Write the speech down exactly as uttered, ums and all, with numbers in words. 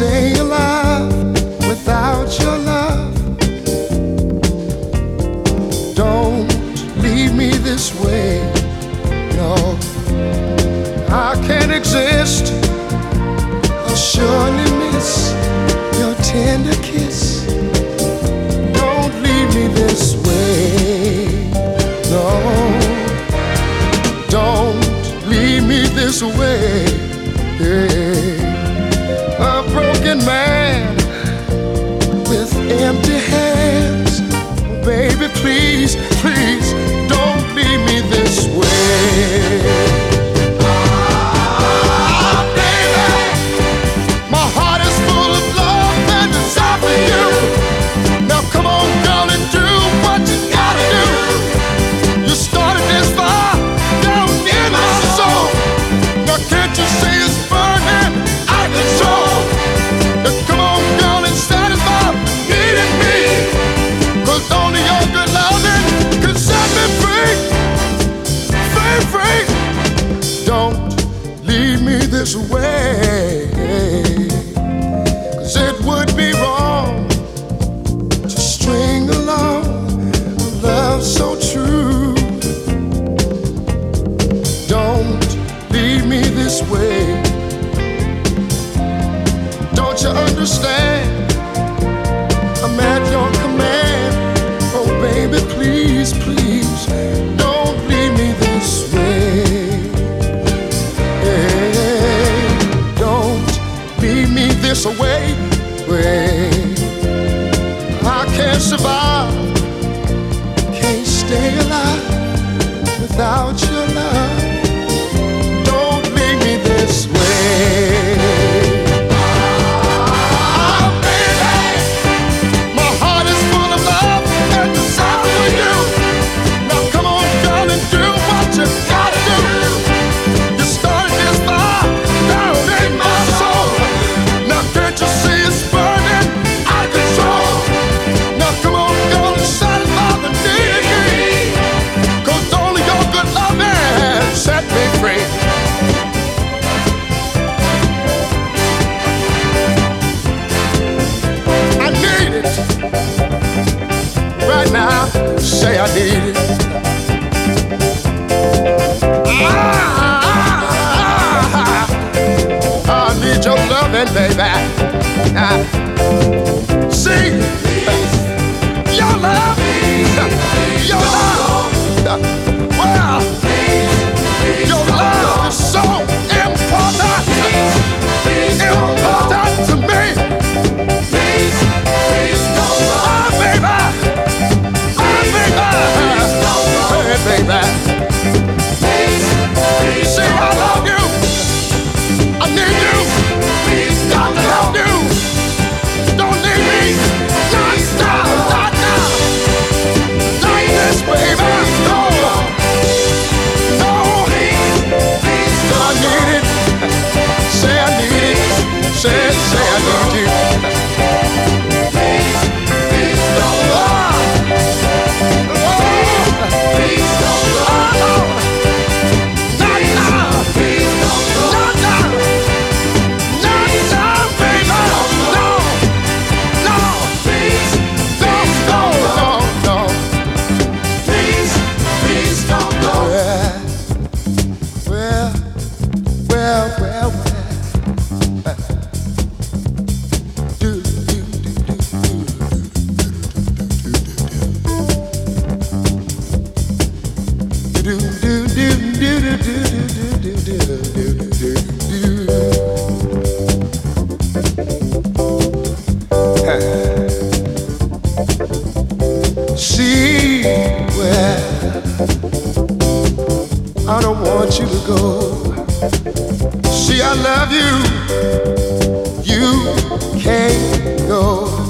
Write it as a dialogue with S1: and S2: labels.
S1: stay alive without your love. Don't leave me this way, no. I can't exist. I'll surely miss your tender kiss. Don't leave me this way, no. Don't leave me this way. Yeah. A broken man with empty hands. Baby, please, please, don't leave me this way. Ah, baby, my heart is full of love and desire for you. Now come on, girl, and do what you gotta do. You started this fire down in my soul. Now can't you see it's burning out of control? Now come on, girl, and satisfy needing me. 'Cause only your good loving can set me free, free, free. Don't leave me this way, 'cause it would be wrong to string along a love so true. Don't leave me this way. Don't you understand? I'm at your command. Oh baby, please, please, don't leave me this way. Hey, don't leave me this way. way. I can't survive, can't stay alive without your love. Don't leave me this way. Now, say I need it. Ah, I need your loving, baby. Ah, see, your love, your love. Well, your love is so important, important to me. Ah, baby. Hey, baby, please, please, say I love you. I need you. Please, got to love you. Don't leave me. Not now, not now. Like this, baby. No, no. Please, I need it. Say I need it. Say, say I need you. Please, please, don't lie. Please don't go. Oh, no. Not now. Please don't go. Not now. Not now, baby. No. No. Please. Don't go. No, no. Please. Please don't go. Well, well, well, well. Do, do, do, do, do. Do do do do do do do do do do. See where I don't want you to go. See I love you, you can't go.